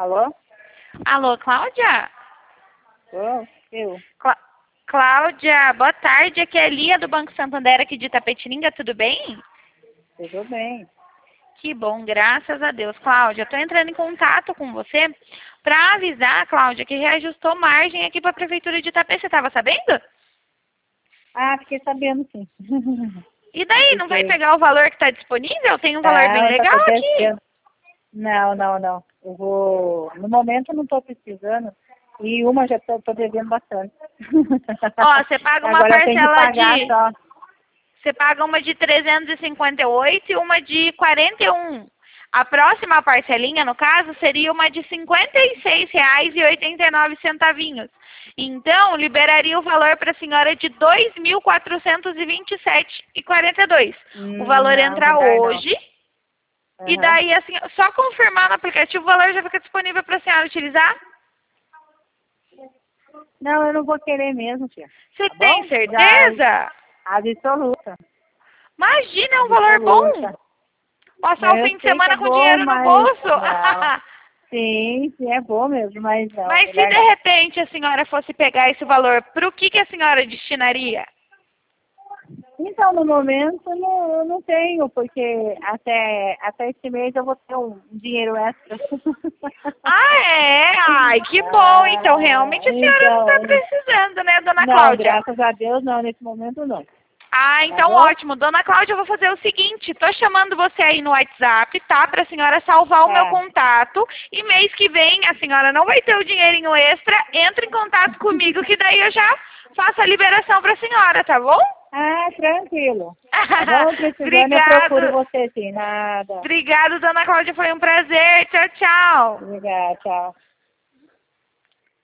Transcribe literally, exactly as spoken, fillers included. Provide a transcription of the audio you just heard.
Alô? Alô, Cláudia? Ô, eu. Clá- Cláudia, boa tarde. Aqui é a Lia do Banco Santander aqui de Itapetininga, tudo bem? Tudo bem. Que bom, graças a Deus. Cláudia, estou entrando em contato com você para avisar, Cláudia, que reajustou margem aqui para a Prefeitura de Itapê. Você estava sabendo? Ah, fiquei sabendo sim. E daí, não vai Fiquei. pegar o valor que está disponível? Tem um valor bem Não, tá legal aqui. acontecendo. Não, não, não. Eu vou. No momento eu não estou precisando. E uma já estou devendo bastante. Ó, você paga uma Agora eu tenho que parcela pagar de... só. Você paga uma de trezentos e cinquenta e oito e uma de quarenta e um. A próxima parcelinha, no caso, seria uma de cinquenta e seis reais e oitenta e nove centavos. Então, liberaria o valor para a senhora de dois mil quatrocentos e vinte e sete reais e quarenta e dois centavos. O Hum, valor não, entra não vai não. hoje e Aham. daí, assim, só confirmar no aplicativo, o valor já fica disponível para a senhora utilizar. Não, eu não vou querer mesmo, tia. Você Tá tem bom? Já certeza? absoluta. Imagina, é um valor bom. Absoluta. Passar o Eu fim de sei que é semana com bom, dinheiro no mas bolso. não. Sim, sim, é bom mesmo, mas não, Mas se melhor de não. repente a senhora fosse pegar esse valor, para o que, que a senhora destinaria? Então, no momento, não, eu não tenho, porque até, até esse mês eu vou ter um dinheiro extra. Ah, é? Ai, que bom. Então, Ah, realmente a senhora não está então, precisando, né, dona não, Cláudia? graças a Deus, não, nesse momento não. Ah, Tá então bom? ótimo. Dona Cláudia, eu vou fazer o seguinte, tô chamando você aí no WhatsApp, tá? Pra senhora salvar o meu Tá. contato. E mês que vem a senhora não vai ter o dinheirinho extra, entre em contato comigo, que daí eu já faço a liberação pra senhora, tá bom? Ah, tranquilo. Tá bom? Precisando, eu procuro Obrigado. você, sim. Nada. Obrigado, dona Cláudia. Foi um prazer. Tchau, tchau. Obrigada, tchau.